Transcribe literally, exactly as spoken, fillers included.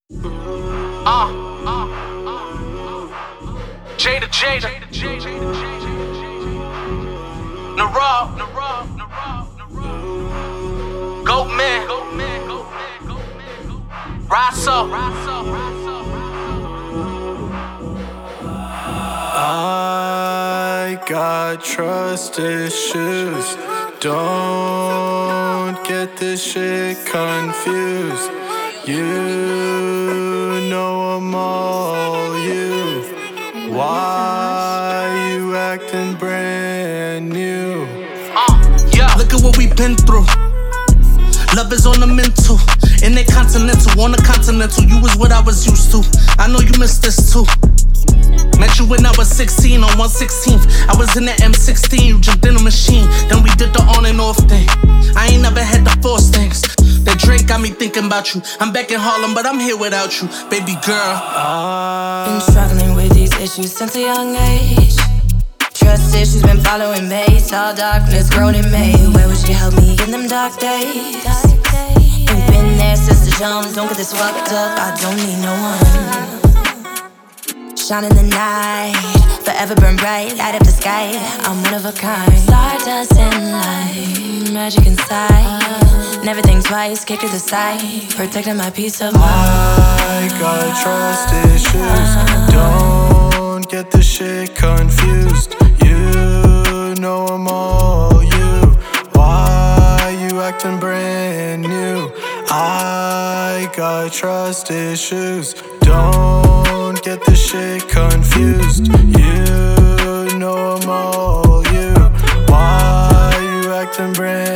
Uh, uh, uh, Jada, Jada, Narab, Narab, Narab, Narab, Goat Man, Goat Man, Goat Man, Goat Man, Rise up, Rise up, Rise up, I got trust issues. Don't get this shit confused. You know I'm all you. Why you acting brand new? uh, yeah. Look at what we've been through. Love is on the mental. In the continental, on the continental. You was what I was used to. I know you missed this too. Met you when I was sixteen on one sixteenth. I was in the M sixteen, you jumped in a machine. Then we did the on and off thing. I ain't never had to force things. That drink got me thinking about you. I'm back in Harlem, but I'm here without you, baby girl. Been struggling with these issues since a young age. Trust issues been following me. Saw darkness grown in me. Where would you help me in them dark days? We've been there since the jump. Don't get this fucked up, I don't need no one. Shine in the night, forever burn bright, light up the sky. I'm one of a kind. Stardust and light, magic inside. Never think twice, kick to the side, protecting my peace of mind. I got trust issues. Don't get this shit confused. You know I'm all you. Why you acting brand new? I got trust issues. Don't get this shit confused. You know I'm all you. Why you acting brand